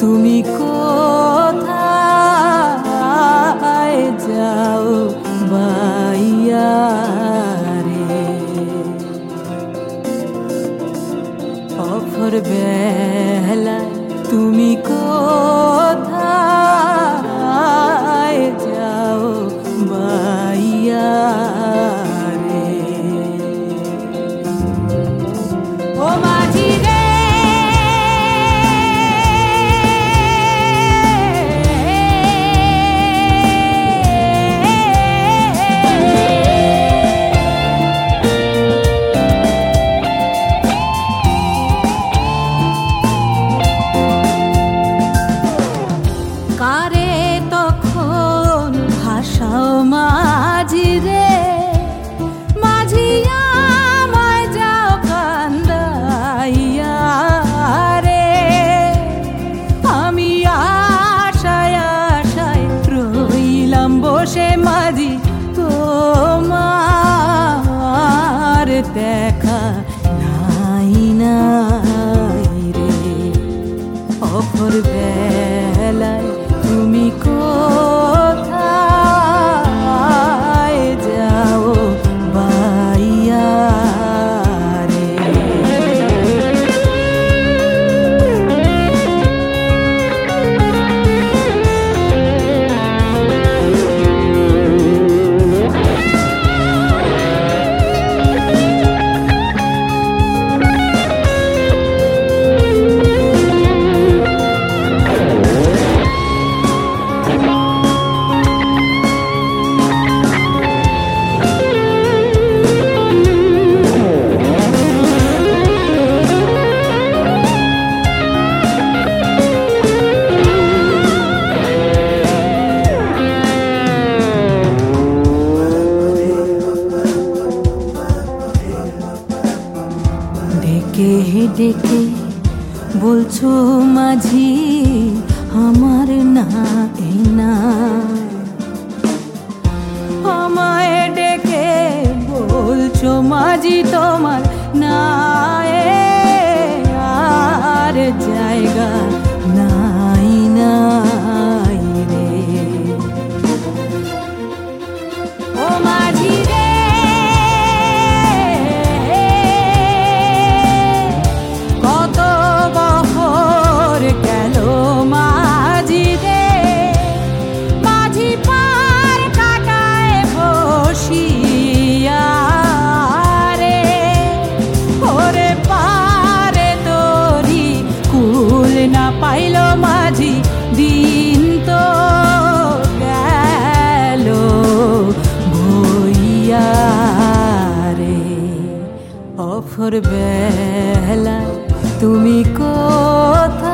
তুমি কোথায় যাও বাইয়া রে? অফর বেলায় তুমি কোথায় যাও বাইয়া রে? ও মাঝি রে, কারে তখন ভাষাও মাঝি রে, মাঝি আমায় যাও কান্দাইয়া রে। আমি আশায় আশায় রইলাম বসে মাঝি, তোমার দেখা নাই নাই রে। অপর বেলায় তুমি কোথায় যাও বাইয়া রে? ডেকে ডেকে বলছো মাঝি আমার না এ না, আমায় ডেকে বলছো মাঝি তোমার না এ, আর জায়গা নাই নাই রে। ও মাঝি রে, কত বছর গেল মাঝি রে, মাঝি পার কাটায় বসিয়া রে। ওরে পারে তোরি কুল না পাইল মাঝি, দিন তো গেল বইয়া রে। অফর বেলা তুমি কোথায়